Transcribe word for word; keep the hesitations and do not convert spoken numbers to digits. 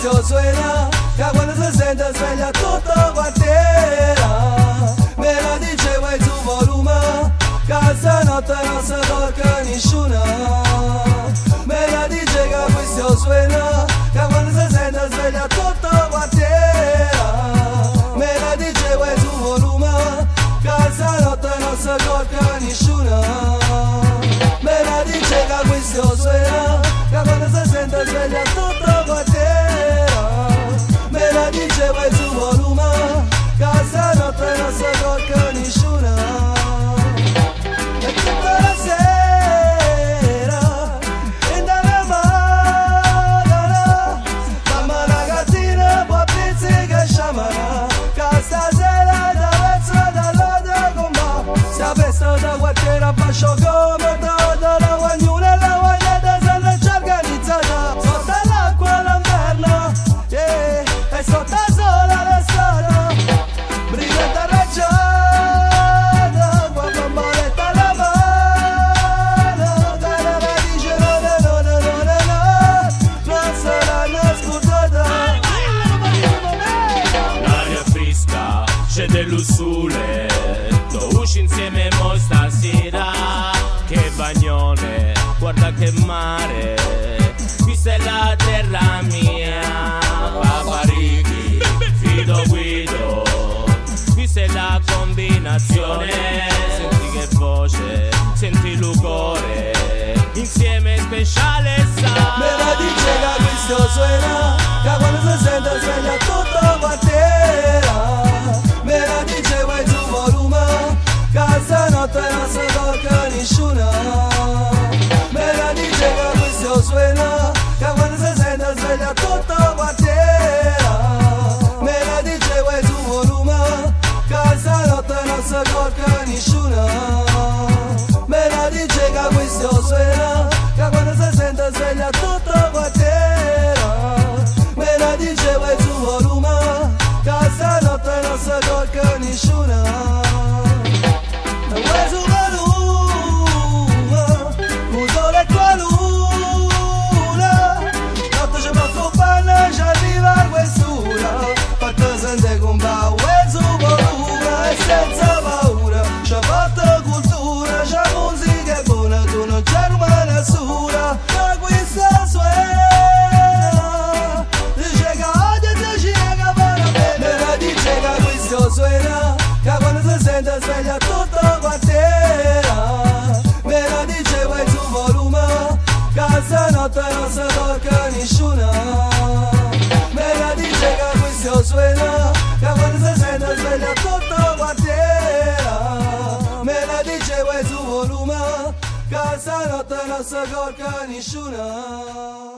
questo suena, che quando si sente sveglia tutto il quartiere. Me la dice vai su volume, che stanotte non si tocca nessuno. Me la dice che questo suena, che quando si sente sveglia tutto il quartiere. Me la dice vai su volume, che stanotte non si tocca nessuno. Me la dice che questo suena, che quando si sente sveglia tutto il quartiere. Me la dice vai su volume, che stanotte non si tocca nessuno. E tutta la sera, in la madonna, mamma ragazzina può pizzi che sciamana, che stasera da vezzo dall'altra comba, sta festa da quartiere a bascio come tutta la guagnuna e la guaglietta se ne c'è organizzata, sotto l'acqua l'inverno, yeah, e sotto sola l'estate, brillante raggiata, qua bamboletta la mano, che la dice no no no no no no no, non saranno scordata. L'aria fresca, scende lo sole, usci insieme mo stasera, che bagnone, guarda che mare, questa è la terra mia, Paparighi, Fido Guido, questa è la combinazione, senti che voce, senti il cuore, insieme speciale sa. Me la dice che questo suena, che quando si sente sveglia tutto il quartiere. Me la dice vai su volume, che stanotte non si tocca nessuno. Me la dice che questo suena, che quando si sente sveglia tutto il quartiere. Me la dice vai su volume, che stanotte non si tocca nessuno. Me la dice che questo suena, che quando si sente sveglia tutto il quartiere. Me la dice vai su volume, che stanotte non si tocca nessuno. Vai su volume, un sole e tua luna, notte ci porto panna, ci arriva a quest'ora, fatta sente con va, vai su volume e senza paura, ci porta cultura, c'è musica buona, tu non c'è rumore nessuna, ma questa suena, dice che oggi ti ci che va bene, me la dice che questo suena, che quando si sente sveglia tutto il quartiere. Me la dice vai su volume, che stanotte non si tocca nessuno. Me la dice che questo suena, che quando si sente sveglia tutto il quartiere. Me la dice vai su volume, che stanotte non si tocca nessuno.